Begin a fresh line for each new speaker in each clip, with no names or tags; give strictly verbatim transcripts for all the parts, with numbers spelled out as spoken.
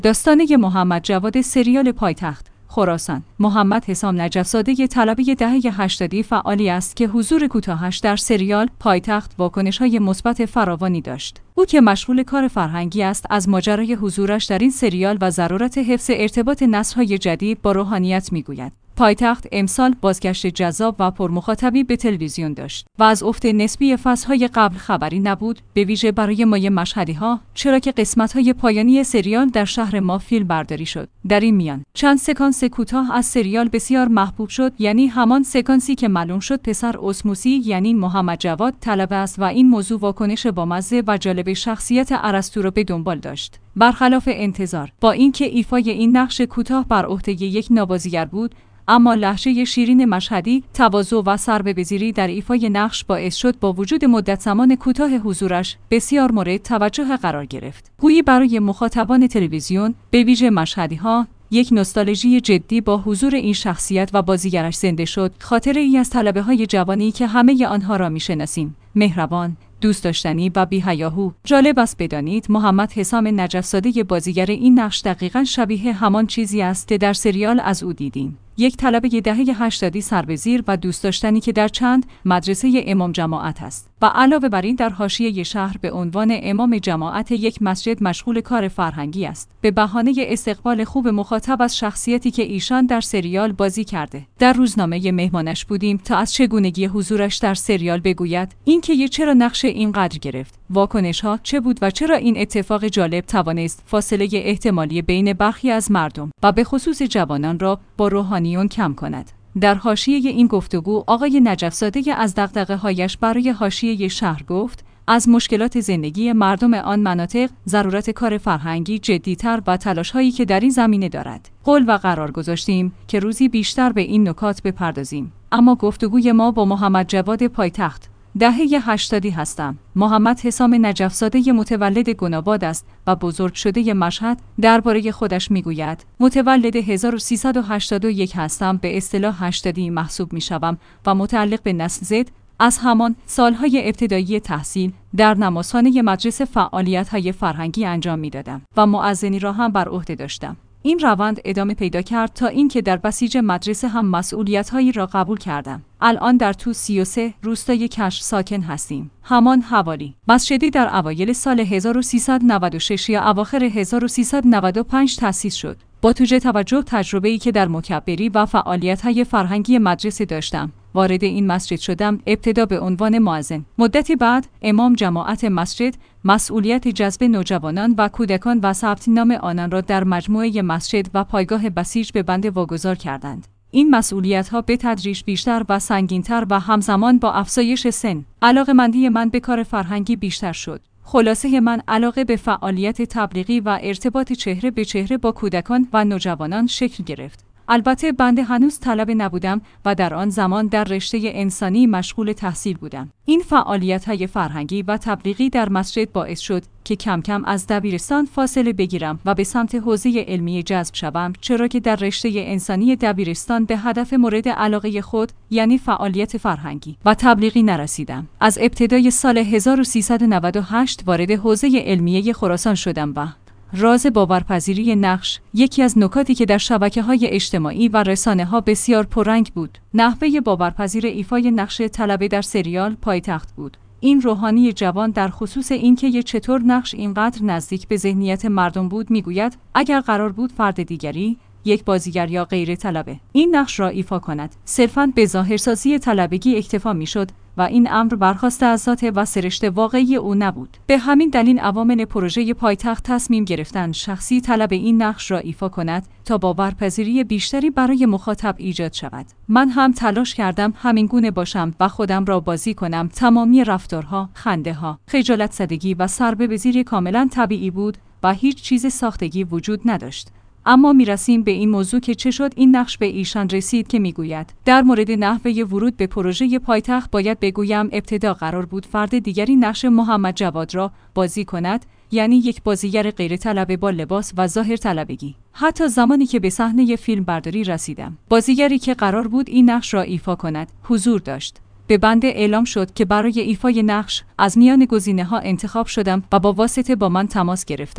داستانه محمد جواد، سریال پایتخت خراسان. محمد حسام نجف‌زاده طلبه دهه هشتادی فعالی است که حضور کوتاهش در سریال پایتخت واکنش‌های مثبت فراوانی داشت. او که مشغول کار فرهنگی است، از ماجرای حضورش در این سریال و ضرورت حفظ ارتباط نسل‌های جدید با روحانیت می‌گوید. پایتخت امسال بازگشت جذاب و پرمخاطبی به تلویزیون داشت و از افت نسبی فصل‌های قبل خبری نبود، به ویژه برای مایه مشهدی‌ها، چرا که قسمت‌های پایانی سریال در شهر ما فیلم برداری شد. در این میان چند سکانس کوتاه از سریال بسیار محبوب شد، یعنی همان سکانسی که معلوم شد پسر اسموسی یعنی محمد جواد طلبه است و این موضوع واکنش بامزه و جالب شخصیت ارسطو را به دنبال داشت. برخلاف انتظار، با اینکه ایفای این نقش کوتاه بر عهده یک نابازیگر بود، اما لهجه شیرین مشهدی، تواضع و سربه‌پذیری در ایفای نقش باعث شد با وجود مدت زمان کوتاه حضورش بسیار مورد توجه قرار گرفت. گویی برای مخاطبان تلویزیون، به ویژه مشهدی‌ها، یک نوستالژی جدی با حضور این شخصیت و بازیگرش زنده شد. خاطره ای از طلبه‌های جوانی که همه آنها را می‌شناسیم، مهربان، دوست داشتنی و بی‌حیاهو. جالب است بدانید محمد حسام نجف‌زاده بازیگر این نقش دقیقاً شبیه همان چیزی است که در سریال از او دیدیم. یک طلبه دهه هشتادی سربزیر و دوست داشتنی که در چند مدرسه امام جماعت است و علاوه بر این در حاشیه شهر به عنوان امام جماعت یک مسجد مشغول کار فرهنگی است، به بهانه استقبال خوب مخاطب از شخصیتی که ایشان در سریال بازی کرده. در روزنامه مهمانش بودیم تا از چگونگی حضورش در سریال بگوید، اینکه چرا نقش اینقدر گرفت، واکنش‌ها چه بود و چرا این اتفاق جالب توانست فاصله احتمالی بین برخی از مردم و به خصوص جوانان را با روحانیون کم کند. در حاشیه این گفتگو آقای نجف‌زاده از دغدغه‌هایش برای حاشیه شهر گفت، از مشکلات زندگی مردم آن مناطق، ضرورت کار فرهنگی جدی‌تر و تلاش‌هایی که در این زمینه دارد. قول و قرار گذاشتیم که روزی بیشتر به این نکات بپردازیم. اما گفتگوی ما با محمد جواد پایتخت دهه هشتادی هستم. محمد حسام نجف‌زاده متولد گناباد است و بزرگ شده مشهد. درباره خودش میگوید: متولد هزار و سیصد و هشتاد و یک هستم، به اصطلاح هشتادی محسوب میشوم و متعلق به نسل زد. از همان سالهای ابتدایی تحصیل در نمازخانه مدرسه فعالیت‌های فرهنگی انجام میدادم و مؤذنی را هم بر عهده داشتم. این روند ادامه پیدا کرد تا اینکه در بسیج مدرسه هم مسئولیت‌هایی را قبول کردم. الان در تو سی و سه روستای کشف ساکن هستیم. همان حوالی. مسجدی در اوایل سال هزار و سیصد و نود و شش یا اواخر هزار و سیصد و نود و پنج تأسیس شد. با توجه توجه تجربه‌ای که در مکبری و فعالیت‌های فرهنگی مدرسه داشتم، وارد این مسجد شدم. ابتدا به عنوان مؤذن، مدتی بعد امام جماعت مسجد، مسئولیت جذب نوجوانان و کودکان و ثبت نام آنان را در مجموعه مسجد و پایگاه بسیج به بنده واگذار کردند. این مسئولیت‌ها به تدریج بیشتر و سنگین‌تر و همزمان با افزایش سن، علاقه‌مندی من به کار فرهنگی بیشتر شد. خلاصه من علاقه به فعالیت تبلیغی و ارتباط چهره به چهره با کودکان و نوجوانان شکل گرفت. البته بنده هنوز طلبه نبودم و در آن زمان در رشته انسانی مشغول تحصیل بودم. این فعالیت‌های فرهنگی و تبلیغی در مسجد باعث شد که کم کم از دبیرستان فاصله بگیرم و به سمت حوزه علمی جذب شوم، چرا که در رشته انسانی دبیرستان به هدف مورد علاقه خود، یعنی فعالیت فرهنگی و تبلیغی نرسیدم. از ابتدای سال هزار و سیصد و نود و هشت وارد حوزه علمیه خراسان شدم و راز باورپذیری نقش یکی از نکاتی که در شبکه‌های اجتماعی و رسانه‌ها بسیار پررنگ بود، نحوه باورپذیر ایفای نقش طلبه در سریال پایتخت بود. این روحانی جوان در خصوص اینکه چطور نقش اینقدر نزدیک به ذهنیت مردم بود میگوید: اگر قرار بود فرد دیگری، یک بازیگر یا غیر طلبه، این نقش را ایفا کند، صرفاً به ظاهرسازی طلبگی اکتفا میشد و این امر برخواسته از ذات و سرشت واقعی او نبود. به همین دلیل عوامل پروژه پایتخت تصمیم گرفتند شخصی طلب این نقش را ایفا کند تا باورپذیری بیشتری برای مخاطب ایجاد شود. من هم تلاش کردم همین گونه باشم و خودم را بازی کنم. تمامی رفتارها، خنده‌ها، خجالت زدگی و سربه‌پذیری کاملا طبیعی بود و هیچ چیز ساختگی وجود نداشت. اما میرسیم به این موضوع که چه شد این نقش به ایشان رسید که میگوید: در مورد نحوه ورود به پروژه پایتخت باید بگویم ابتدا قرار بود فرد دیگری نقش محمد جواد را بازی کند، یعنی یک بازیگر غیر طلبه با لباس و ظاهر طلبگی. حتی زمانی که به صحنه فیلم برداری رسیدم، بازیگری که قرار بود این نقش را ایفا کند حضور داشت. به بنده اعلام شد که برای ایفای نقش از میان گزینه‌ها انتخاب شدم و با واسطه با من تماس گرفتند.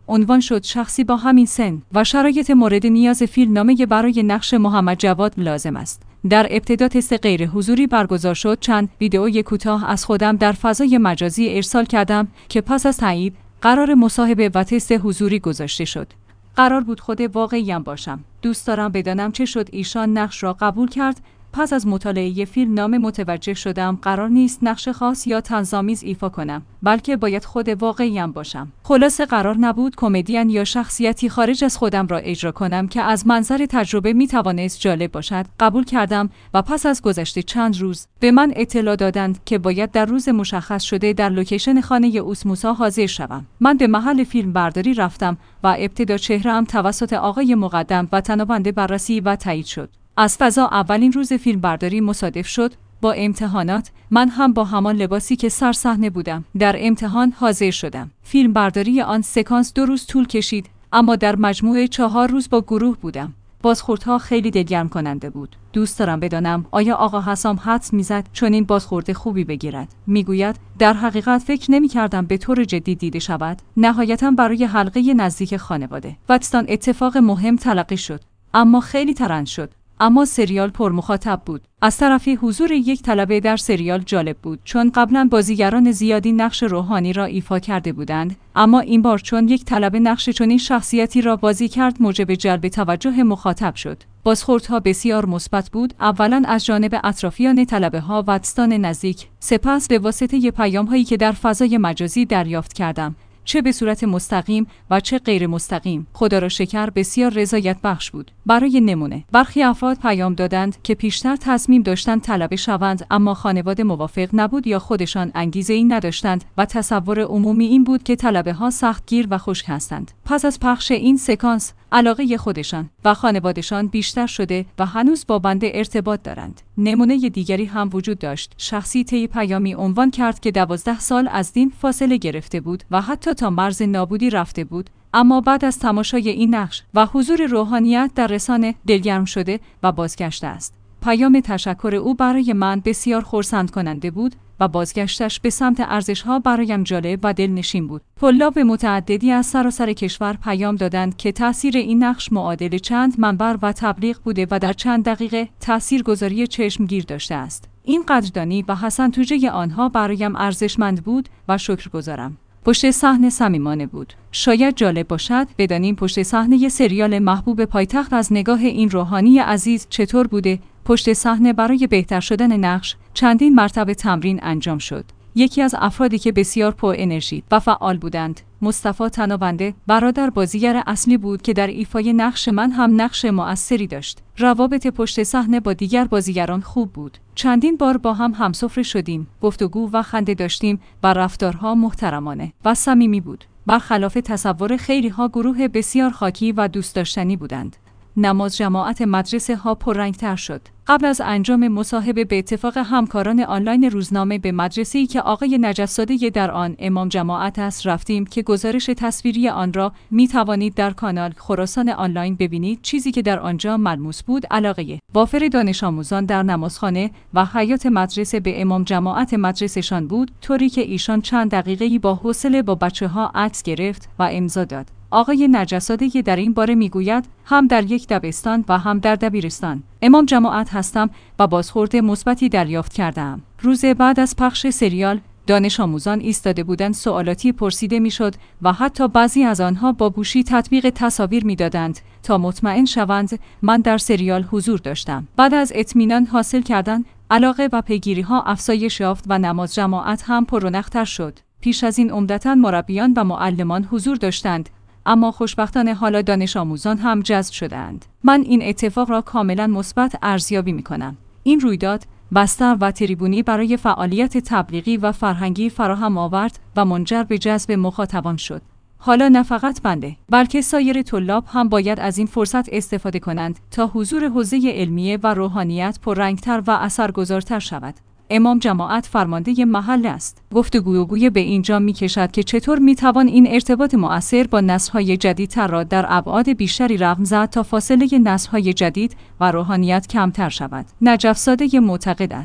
عنوان شد شخصی با همین سن و شرایط مورد نیاز فیلمنامه برای نقش محمد جواد لازم است. در ابتدا تست غیر حضوری برگزار شد. چند ویدئوی کوتاه از خودم در فضای مجازی ارسال کردم که پس از تایید قرار مصاحبه و تست حضوری گذاشته شد. قرار بود خود واقعیم باشم. دوست دارم بدانم چه شد ایشان نقش را قبول کرد. پس از مطالعه فیلم نامه متوجه شدم قرار نیست نقش خاص یا طنزآمیز ایفا کنم، بلکه باید خود واقعیم باشم. خلاصه قرار نبود کمدین یا شخصیتی خارج از خودم را اجرا کنم که از منظر تجربه می توانست جالب باشد. قبول کردم و پس از گذشت چند روز به من اطلاع دادند که باید در روز مشخص شده در لوکیشن خانه اوسموسا حاضر شوم. من به محل فیلم برداری رفتم و ابتدا چهره‌ام توسط آقای مقدم و تنابنده بررسی و تایید شد. از فضا اولین روز فیلم برداری مصادف شد با امتحانات. من هم با همان لباسی که سر صحنه بودم در امتحان حاضر شدم. فیلم برداری آن سکانس دو روز طول کشید، اما در مجموع چهار روز با گروه بودم. بازخوردها خیلی دلگرم کننده بود. دوست دارم بدانم آیا آقا حسام حدس میزد چون این بازخورد خوبی بگیرد؟ میگوید در حقیقت فکر نمی‌کردم به طور جدی دیده شود. نهایتاً برای حلقه نزدیک خانواده واتستان اتفاق مهم تلقی شد، اما خیلی ترند شد. اما سریال پر مخاطب بود. از طرفی حضور یک طلبه در سریال جالب بود، چون قبلا بازیگران زیادی نقش روحانی را ایفا کرده بودند، اما این بار چون یک طلبه نقش چنین شخصیتی را بازی کرد موجب جلب توجه مخاطب شد. بازخوردها بسیار مثبت بود، اولا از جانب اطرافیان طلبه‌ها واتستان نزدیک، سپس به واسطه پیام‌هایی که در فضای مجازی دریافت کردم، چه به صورت مستقیم و چه غیر مستقیم. خدا را شکر بسیار رضایت بخش بود. برای نمونه برخی افراد پیام دادند که پیشتر تصمیم داشتند طلبه شوند، اما خانواده موافق نبود یا خودشان انگیزه‌ای نداشتند و تصور عمومی این بود که طلبه ها سختگیر و خشک هستند. پس از پخش این سکانس علاقه خودشان و خانواده‌شان بیشتر شده و هنوز با بنده ارتباط دارند. نمونه دیگری هم وجود داشت. شخصی طی پیامی عنوان کرد که دوازده سال از دین فاصله گرفته بود و حتی تا مرز نابودی رفته بود، اما بعد از تماشای این نقش و حضور روحانیت در رسانه دلگرم شده و بازگشته است. پیام تشکر او برای من بسیار خرسند کننده بود و بازگشتش به سمت ارزش‌ها برایم جالب و دلنشین بود. طلاب متعددی از سراسر کشور پیام دادند که تأثیر این نقش معادل چند منبر و تبلیغ بوده و در چند دقیقه تأثیرگذاری چشمگیر داشته است. این قدردانی و حسن توجه آنها برایم ارزشمند بود و شکرگزارم. پشت صحنه صمیمانه بود. شاید جالب باشد بدانیم پشت صحنه سریال محبوب پایتخت از نگاه این روحانی عزیز چطور بوده. پشت صحنه برای بهتر شدن نقش چندین مرتبه تمرین انجام شد. یکی از افرادی که بسیار پر انرژی و فعال بودند، مصطفی تنابنده، برادر بازیگر اصلی بود که در ایفای نقش من هم نقش مؤثری داشت. روابط پشت صحنه با دیگر بازیگران خوب بود. چندین بار با هم همسفره شدیم، گفتگو و خنده داشتیم و رفتارها محترمانه و صمیمی بود. برخلاف تصور خیلی‌ها گروه بسیار خاکی و دوست داشتنی بودند. نماز جماعت مدرسه ها پررنگ‌تر شد. قبل از انجام مصاحبه به اتفاق همکاران آنلاین روزنامه به مدرسه‌ای که آقای نجف‌زاده در آن امام جماعت است رفتیم که گزارش تصویری آن را می توانید در کانال خراسان آنلاین ببینید. چیزی که در آنجا ملموس بود علاقه وافر دانش آموزان در نمازخانه و حیاط مدرسه به امام جماعت مدرسه‌شان بود، طوری که ایشان چند دقیقه‌ای با حوصله با بچه‌ها عکس گرفت و امضا داد. آقای نجف‌زاده در این باره میگوید هم در یک دبستان و هم در دبیرستان امام جماعت هستم و بازخورد مثبتی دریافت کردم. روز بعد از پخش سریال دانش آموزان ایستاده بودند، سوالاتی پرسیده میشد و حتی بعضی از آنها با گوشی تطبیق تصاویر میدادند تا مطمئن شوند من در سریال حضور داشتم. بعد از اطمینان حاصل کردن علاقه و پیگیری ها افزایش یافت و نماز جماعت هم پررونق‌تر شد. پیش از این عمدتاً مربیان و معلمان حضور داشتند، اما خوشبختانه حالا دانش آموزان هم جذب شدند. من این اتفاق را کاملا مثبت ارزیابی می‌کنم. این رویداد بستر و تریبونی برای فعالیت تبلیغی و فرهنگی فراهم آورد و منجر به جذب مخاطبان شد. حالا نه فقط بنده، بلکه سایر طلاب هم باید از این فرصت استفاده کنند تا حضور حوزه علمیه و روحانیت پررنگتر و اثرگذارتر شود. امام جماعت فرمانده محل است. گفتگوی به اینجا می کشد که چطور می توان این ارتباط مؤثر با نسل‌های جدیدتر را در ابعاد بیشتری رقم زد تا فاصله نسل‌های جدید و روحانیت کمتر شود. نجف‌زاده معتقد است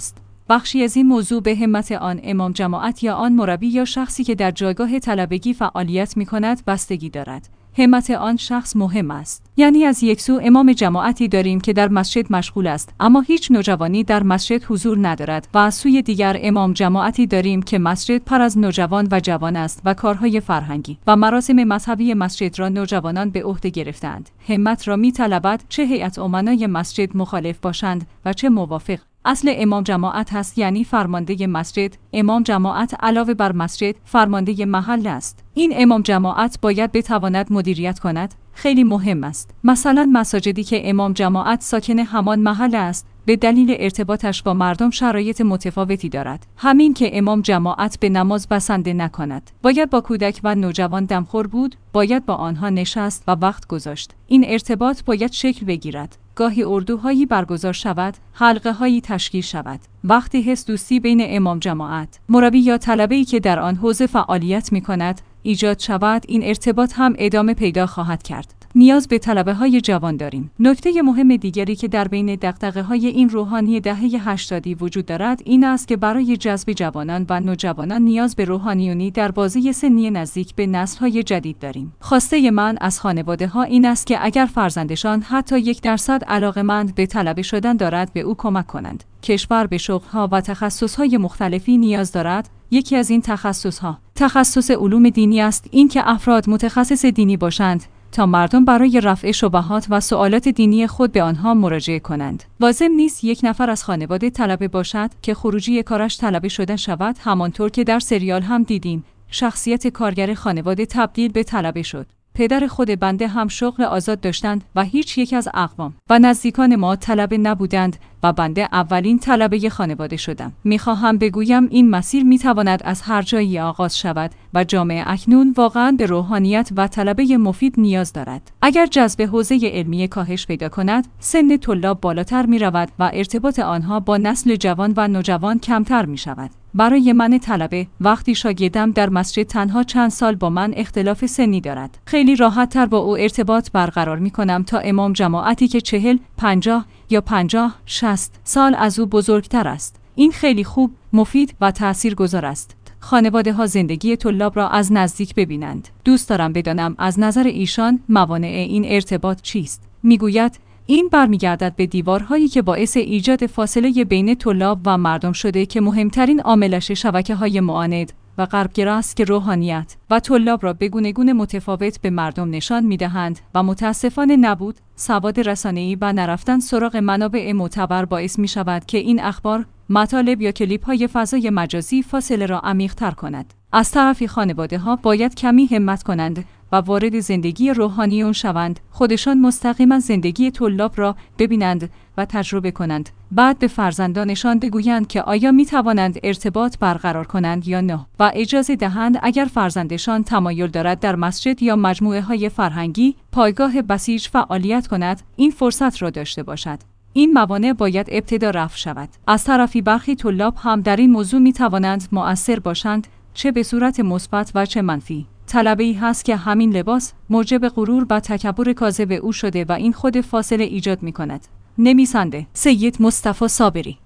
بخشی از این موضوع به همت آن امام جماعت یا آن مربی یا شخصی که در جایگاه طلبگی فعالیت می‌کند بستگی دارد. همت آن شخص مهم است. یعنی از یک سو امام جماعتی داریم که در مسجد مشغول است اما هیچ نوجوانی در مسجد حضور ندارد و از سوی دیگر امام جماعتی داریم که مسجد پر از نوجوان و جوان است و کارهای فرهنگی و مراسم مذهبی مسجد را نوجوانان به عهده گرفتند. همت را می‌طلبد چه هیئت امنای مسجد مخالف باشند و چه موافق. اصل امام جماعت هست، یعنی فرمانده مسجد. امام جماعت علاوه بر مسجد فرمانده محل است. این امام جماعت باید بتواند مدیریت کند. خیلی مهم است. مثلا مساجدی که امام جماعت ساکن همان محل است به دلیل ارتباطش با مردم شرایط متفاوتی دارد. همین که امام جماعت به نماز بسنده نکند. باید با کودک و نوجوان دمخور بود، باید با آنها نشست و وقت گذاشت. این ارتباط باید شکل بگیرد. گاهی اردوهایی برگزار شود، حلقه هایی تشکیل شود. وقتی حس دوستی بین امام جماعت، مربی یا طلبه‌ای که در آن حوزه فعالیت می کند ایجاد شود، این ارتباط هم ادامه پیدا خواهد کرد. نیاز به طلبه های جوان داریم. نکته مهم دیگری که در بین دغدغه های این روحانی دهه هشتادی وجود دارد این است که برای جذب جوانان و نوجوانان نیاز به روحانیونی در بازه سنی نزدیک به نسل های جدید داریم. خواسته من از خانواده ها این است که اگر فرزندشان حتی یک درصد علاقه‌مند به طلبه شدن دارد به او کمک کنند. کشور به شغل‌ها و تخصص‌های مختلفی نیاز دارد. یکی از این تخصص‌ها تخصص علوم دینی است، این که افراد متخصص دینی باشند تا مردم برای رفع شبهات و سوالات دینی خود به آنها مراجعه کنند. لازم نیست یک نفر از خانواده طلبه باشد که خروجی کارش طلبه شدن شود، همانطور که در سریال هم دیدیم شخصیت کارگر خانواده تبدیل به طلبه شد. پدر خود بنده هم شغل آزاد داشتند و هیچ یک از اقوام و نزدیکان ما طلبه نبودند و بنده اولین طلبه خانواده شدم. میخواهم بگویم این مسیر میتواند از هر جایی آغاز شود و جامعه اکنون واقعاً به روحانیت و طلبه مفید نیاز دارد. اگر جذب حوزه علمی کاهش پیدا کند، سن طلاب بالاتر میرود و ارتباط آنها با نسل جوان و نوجوان کمتر میشود. برای من طلبه وقتی شاگردم در مسجد تنها چند سال با من اختلاف سنی دارد، خیلی راحت تر با او ارتباط برقرار می کنم تا امام جماعتی که چهل، پنجاه یا پنجاه، شصت سال از او بزرگتر است. این خیلی خوب، مفید و تأثیرگذار است. خانواده ها زندگی طلاب را از نزدیک ببینند. دوست دارم بدانم از نظر ایشان موانع این ارتباط چیست؟ میگوید این برمیگردد به دیوارهایی که باعث ایجاد فاصله بین طلاب و مردم شده که مهمترین عاملش شبکه‌های معاند و غربگرا است که روحانیت و طلاب را به گونه‌گون متفاوت به مردم نشان می‌دهند و متاسفانه نبود سواد رسانه‌ای و نرفتن سراغ منابع معتبر باعث می‌شود که این اخبار، مطالب یا کلیپ‌های فضای مجازی فاصله را عمیق‌تر کند. از طرفی خانواده‌ها باید کمی همت کنند و وارد زندگی روحانیون شوند، خودشان مستقیما زندگی طلاب را ببینند و تجربه کنند. بعد به فرزندانشان بگویند که آیا می توانند ارتباط برقرار کنند یا نه و اجازه دهند اگر فرزندشان تمایل دارد در مسجد یا مجموعه های فرهنگی، پایگاه بسیج فعالیت کند، این فرصت را داشته باشد. این موانع باید ابتدا رفع شود. از طرفی برخی طلاب هم در این موضوع می توانند مؤثر باشند، چه به صورت مثبت و چه منفی. طلبه‌ای هست که همین لباس موجب غرور و تکبر کاذب او شده و این خود فاصله ایجاد می کند. نویسنده سید مصطفی صابری.